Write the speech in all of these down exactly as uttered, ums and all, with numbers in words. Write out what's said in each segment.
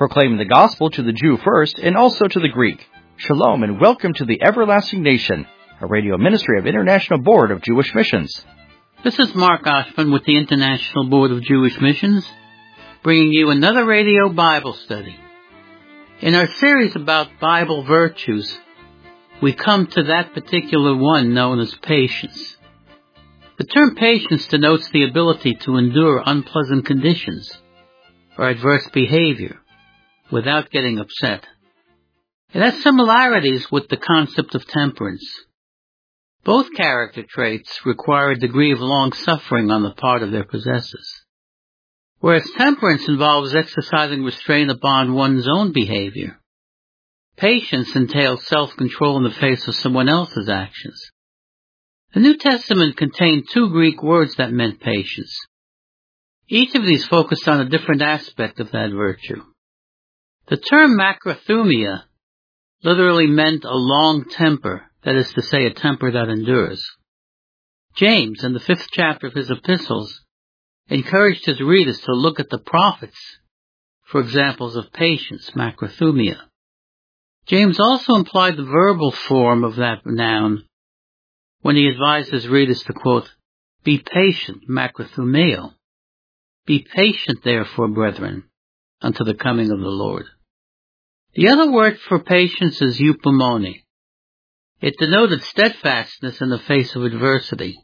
proclaiming the gospel to the Jew first and also to the Greek. Shalom and welcome to the Everlasting Nation, a radio ministry of International Board of Jewish Missions. This is Mark Oshman with the International Board of Jewish Missions, bringing you another radio Bible study. In our series about Bible virtues, we come to that particular one known as patience. The term patience denotes the ability to endure unpleasant conditions or adverse behavior without getting upset. It has similarities with the concept of temperance. Both character traits require a degree of long-suffering on the part of their possessors. Whereas temperance involves exercising restraint upon one's own behavior, patience entails self-control in the face of someone else's actions. The New Testament contained two Greek words that meant patience. Each of these focused on a different aspect of that virtue. The term macrothumia literally meant a long temper, that is to say, a temper that endures. James, in the fifth chapter of his epistles, encouraged his readers to look at the prophets for examples of patience, macrothumia. James also implied the verbal form of that noun when he advised his readers to, quote, be patient, macrothumeo. Be patient, therefore, brethren, unto the coming of the Lord. The other word for patience is eupomone. It denoted steadfastness in the face of adversity.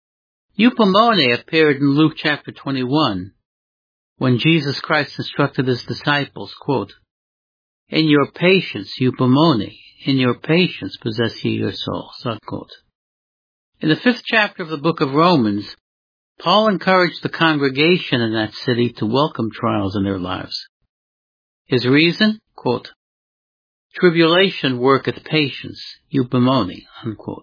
Eupomone appeared in Luke chapter twenty-one, when Jesus Christ instructed his disciples, quote, in your patience, eupomone, in your patience possess ye your souls, unquote. In the fifth chapter of the book of Romans, Paul encouraged the congregation in that city to welcome trials in their lives. His reason, quote, tribulation worketh patience, eupomone, unquote.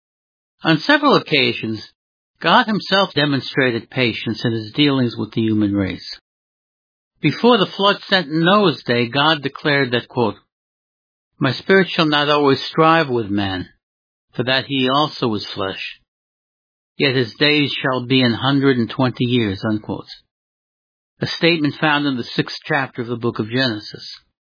On several occasions, God himself demonstrated patience in his dealings with the human race. Before the flood sent in Noah's day, God declared that, quote, my spirit shall not always strive with man, for that he also is flesh. Yet his days shall be an hundred and twenty years, unquote. A statement found in the sixth chapter of the book of Genesis.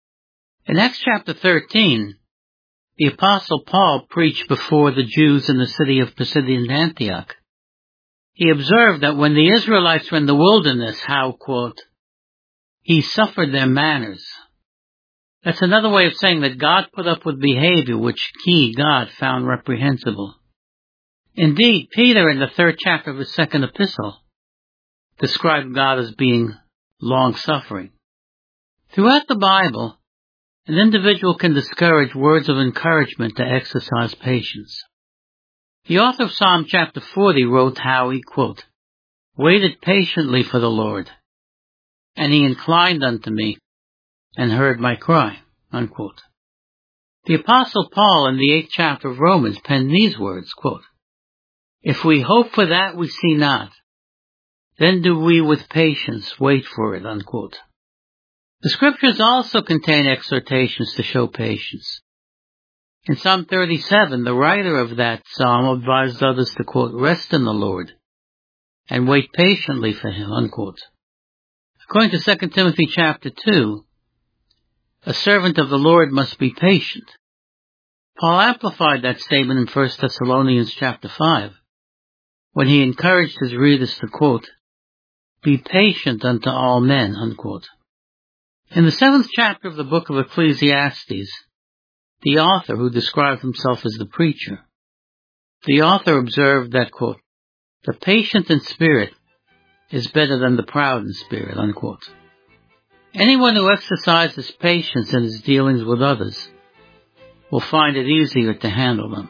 In Acts chapter thirteen, the Apostle Paul preached before the Jews in the city of Pisidian Antioch. He observed that when the Israelites were in the wilderness, how, quote, he suffered their manners. That's another way of saying that God put up with behavior which he, God, found reprehensible. Indeed, Peter, in the third chapter of his second epistle, described God as being long-suffering. Throughout the Bible, an individual can discourage words of encouragement to exercise patience. The author of Psalm chapter forty wrote how he, quote, waited patiently for the Lord, and he inclined unto me, and heard my cry, unquote. The Apostle Paul in the eighth chapter of Romans penned these words, quote, if we hope for that we see not, then do we with patience wait for it, unquote. The scriptures also contain exhortations to show patience. In Psalm thirty-seven, the writer of that psalm advised others to, quote, rest in the Lord and wait patiently for him, unquote. According to Second Timothy chapter two, a servant of the Lord must be patient. Paul amplified that statement in First Thessalonians chapter five, when he encouraged his readers to, quote, be patient unto all men, unquote. In the seventh chapter of the book of Ecclesiastes, the author, who described himself as the preacher, the author observed that, quote, the patient in spirit is better than the proud in spirit, unquote. Anyone who exercises patience in his dealings with others will find it easier to handle them.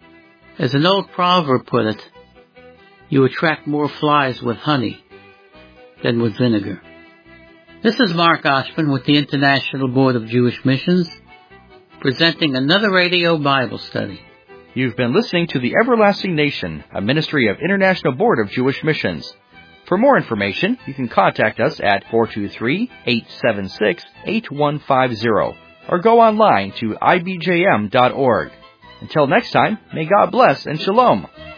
As an old proverb put it, you attract more flies with honey than with vinegar. This is Mark Oshman with the International Board of Jewish Missions, presenting another radio Bible study. You've been listening to the Everlasting Nation, a ministry of International Board of Jewish Missions. For more information, you can contact us at four two three, eight seven six, eight one five zero or go online to I B J M dot org. Until next time, may God bless and shalom.